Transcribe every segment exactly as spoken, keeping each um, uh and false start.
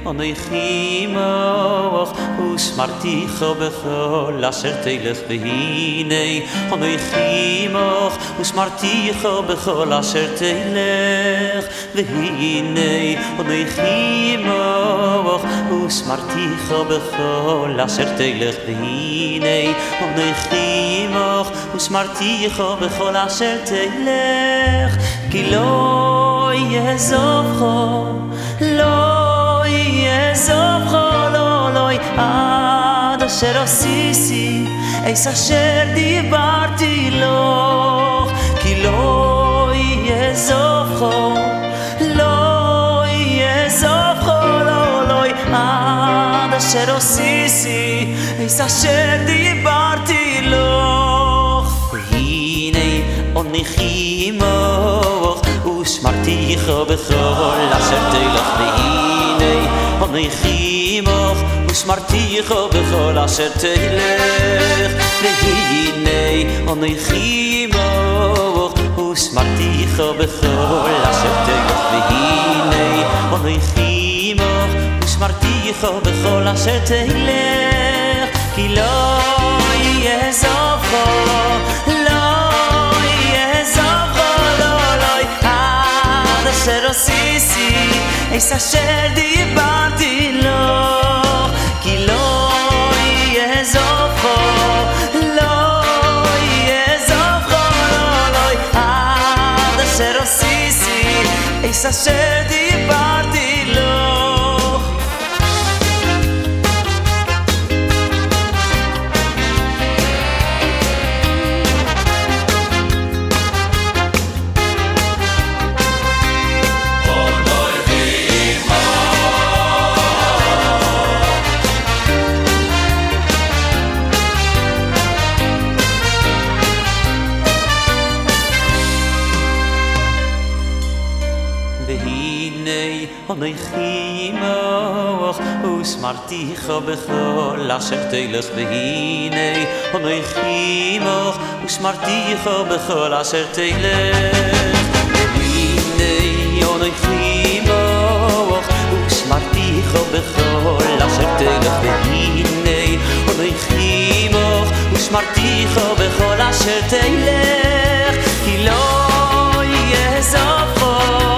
אנוכי עמך ושמרתיך בכל אשר תלך והנה אנוכי עמך ושמרתיך בכל אשר תלך והנה אנוכי עמך ושמרתיך בכל אשר תלך והנה אנוכי עמך ושמרתיך בכל אשר תלך כי לא יעזובך לא יעזובך לא לא עד אשר עשיתי אס אשר דיברתי לך כי לא יעזובך לא יעזובך לא לא עד אשר עשיתי אס אשר דיברתי לך והנה אנוכי עמך ושמרתיך בכל אשר תלך והנה אנוכי עמך ושמרתיך בכל אשר תלך והנה אנוכי עמך ושמרתיך בכל אשר תלך והנה אנוכי עמך ושמרתיך בכל אשר תלך כי לא יעזובך לא יעזובך לא לא עד אשר עשיתי אס אשר דיברתי לך כי לא יעזובך לא יעזובך לא לא עד אשר עשיתי אס אשר דיברתי לך אנוכי עמך ושמרתיך בכל אשר תלך והנה אנוכי עמך ושמרתיך בכל אשר תלך והנה אנוכי עמך ושמרתיך בכל אשר תלך והנה אנוכי עמך ושמרתיך בכל אשר תלך כי לא יעזובך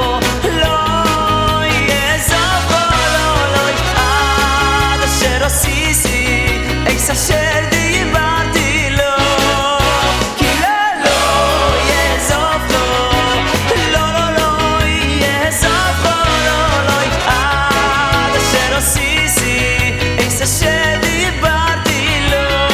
עשיתי אס אשר דיברתי לך כי לא לא יעזובך לא לא לא יעזובך לא לא עד אשר עשיתי אס אשר דיברתי לך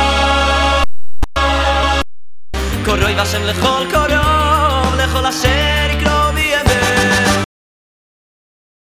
קורוי והשם לכל קורוב לכל השם